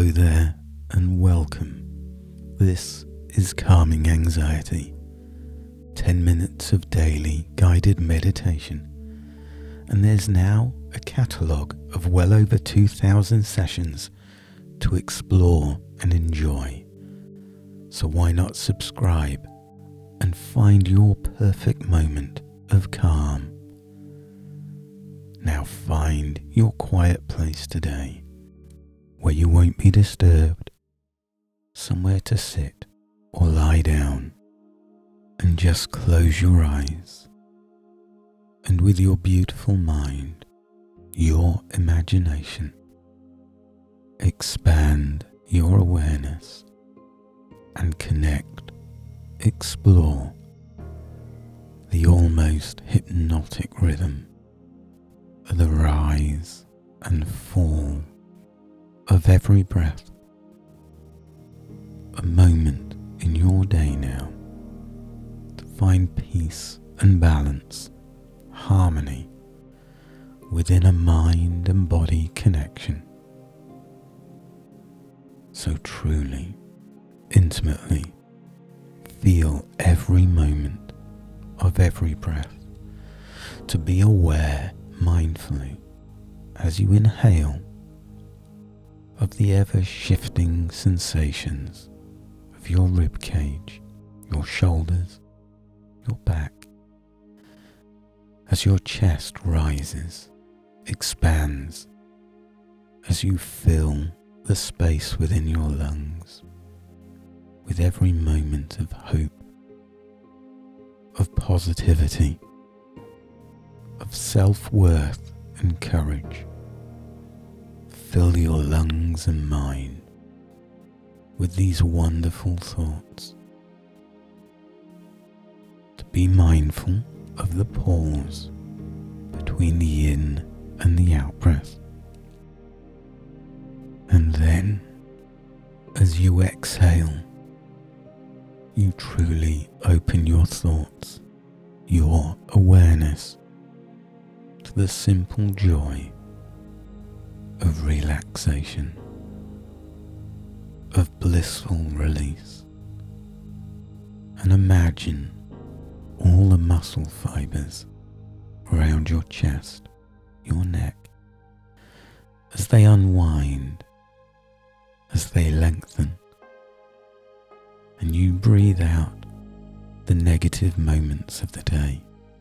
Hello there and welcome. This is Calming Anxiety, 10 minutes of daily guided meditation, and there's now a catalogue of well over 2,000 sessions to explore and enjoy. So why not subscribe and find your perfect moment of calm. Now find your quiet place today, where you won't be disturbed, somewhere to sit or lie down, and just close your eyes. And with your beautiful mind, your imagination, expand your awareness and connect, explore the almost hypnotic rhythm of the rise and fall of every breath. A moment in your day now to find peace and balance, harmony within a mind and body connection. So truly, intimately feel every moment of every breath, to be aware mindfully as you inhale of the ever-shifting sensations of your rib cage, your shoulders, your back, as your chest rises, expands, as you fill the space within your lungs with every moment of hope, of positivity, of self-worth and courage. Fill your lungs and mind with these wonderful thoughts. To be mindful of the pause between the in and the out breath. And then, as you exhale, you truly open your thoughts, your awareness, to the simple joy of relaxation, of blissful release, and imagine all the muscle fibers around your chest, your neck, as they unwind, as they lengthen, and you breathe out the negative moments of the day,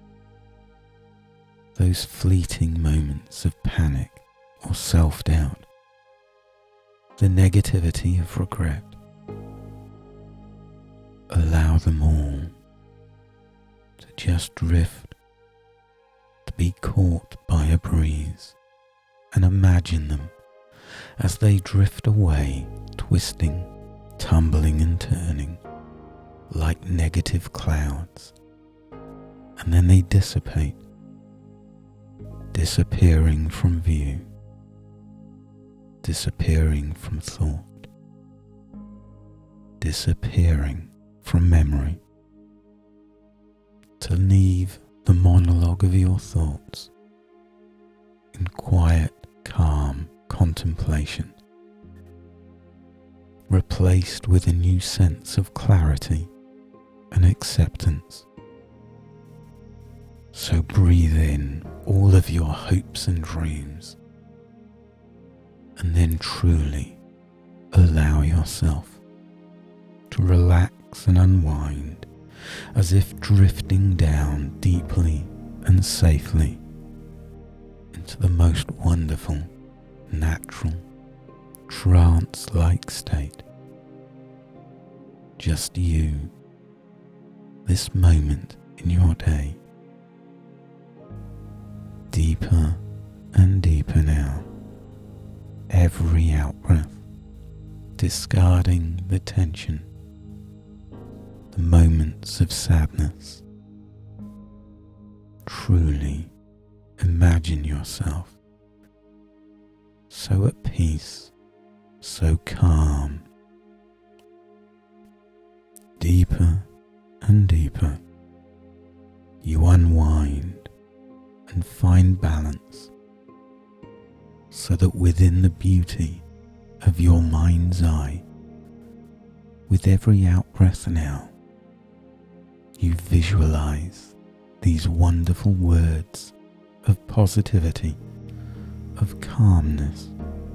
those fleeting moments of panic or self-doubt, the negativity of regret. Allow them all to just drift, to be caught by a breeze, and imagine them as they drift away, twisting, tumbling and turning like negative clouds, and then they dissipate, disappearing from view, disappearing from thought, disappearing from memory, to leave the monologue of your thoughts in quiet, calm contemplation, replaced with a new sense of clarity and acceptance. So breathe in all of your hopes and dreams, and then truly allow yourself to relax and unwind, as if drifting down deeply and safely into the most wonderful, natural, trance-like state. Just you, this moment in your day. Deeper and deeper now, every out-breath, discarding the tension, the moments of sadness. Truly imagine yourself so at peace, so calm. Deeper and deeper, you unwind and find balance, so that within the beauty of your mind's eye. With every out-breath now, you visualize these wonderful words of positivity, of calmness.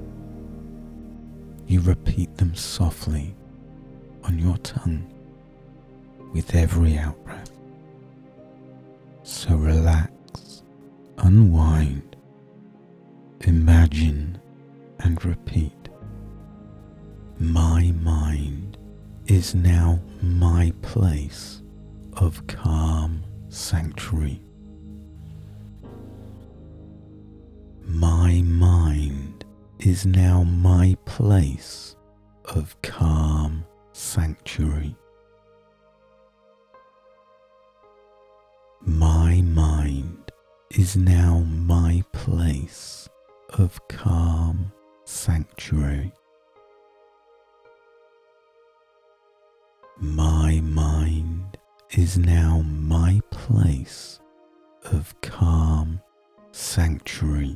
You repeat them softly on your tongue with every out-breath. So relax, unwind, imagine and repeat. My mind is now my place of calm sanctuary. My mind is now my place of calm sanctuary. My mind is now my place of calm sanctuary. My mind is now my place of calm sanctuary.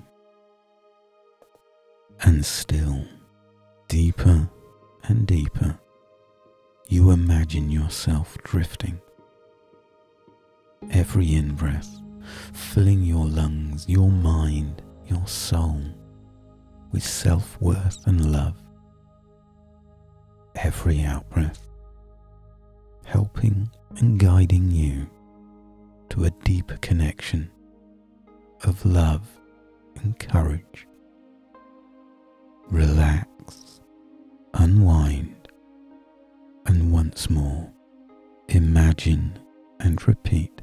And still, deeper and deeper, you imagine yourself drifting. Every in-breath filling your lungs, your mind, your soul with self-worth and love. Every out-breath helping and guiding you to a deeper connection of love and courage. Relax, unwind, and once more imagine and repeat.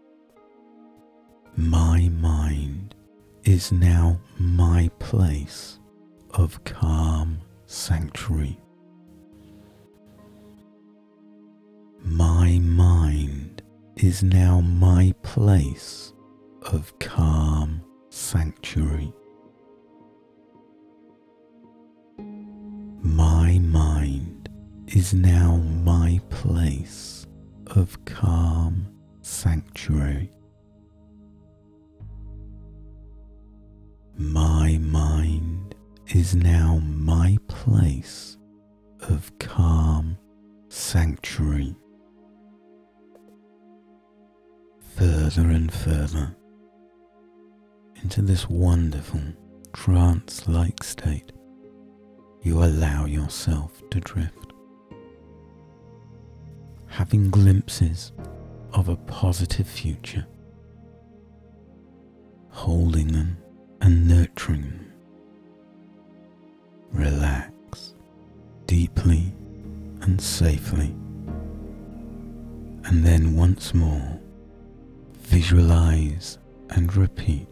My mind is now my place of calm sanctuary. My mind is now my place of calm sanctuary. My mind is now my place of calm sanctuary. My mind is now my place of calm sanctuary. Further and further into this wonderful trance-like state, you allow yourself to drift, having glimpses of a positive future, holding them and nurturing them. Relax deeply and safely, and then once more visualize and repeat.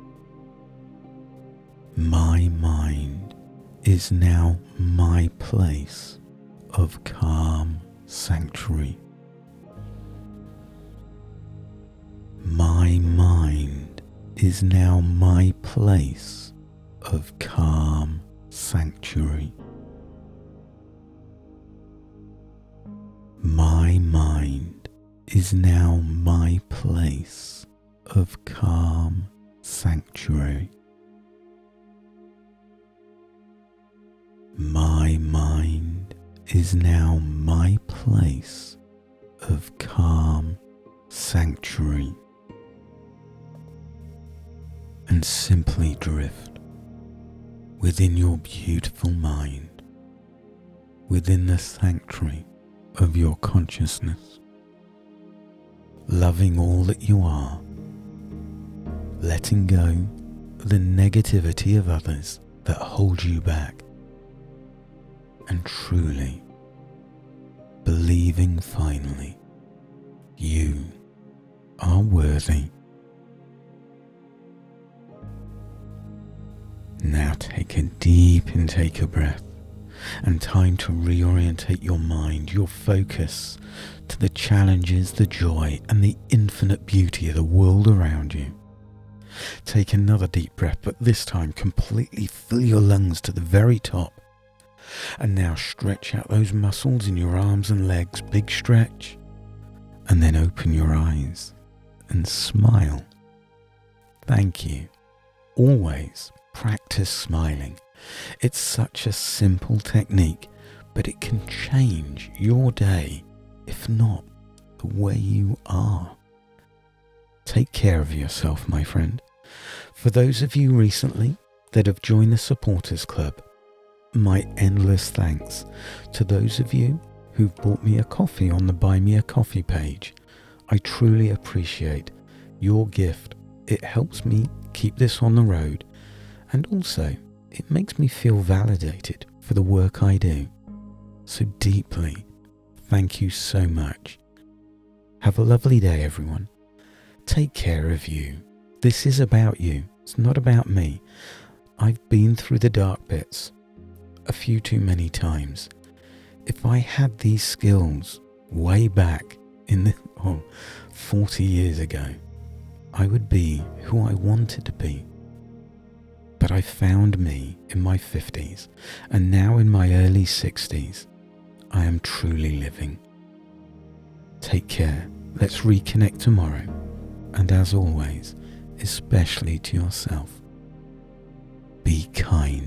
My mind is now my place of calm sanctuary. My mind is now my place of calm sanctuary. My mind is now my place of calm sanctuary. My mind is now my place of calm sanctuary. And simply drift within your beautiful mind, within the sanctuary of your consciousness, loving all that you are, letting go of the negativity of others that hold you back, and truly believing finally you are worthy. Now take a deep intake of breath and time to reorientate your mind, your focus to the challenges, the joy and the infinite beauty of the world around you. Take another deep breath, but this time completely fill your lungs to the very top. And now stretch out those muscles in your arms and legs, big stretch, and then open your eyes and smile. Thank you. Always practice smiling It's such a simple technique, but it can change your day, if not the way you are. Take care of yourself, my friend. For those of you recently that have joined the Supporters Club, my endless thanks. To those of you who've bought me a coffee on the Buy Me a Coffee page, I truly appreciate your gift. It helps me keep this on the road, and also it makes me feel validated for the work I do. So deeply, thank you so much. Have a lovely day, everyone. Take care of you. This is about you. It's not about me. I've been through the dark bits a few too many times. If I had these skills way back in 40 years ago, I would be who I wanted to be. But I found me in my 50s, and now in my early 60s, I am truly living. Take care. Let's reconnect tomorrow. And as always, especially to yourself, be kind.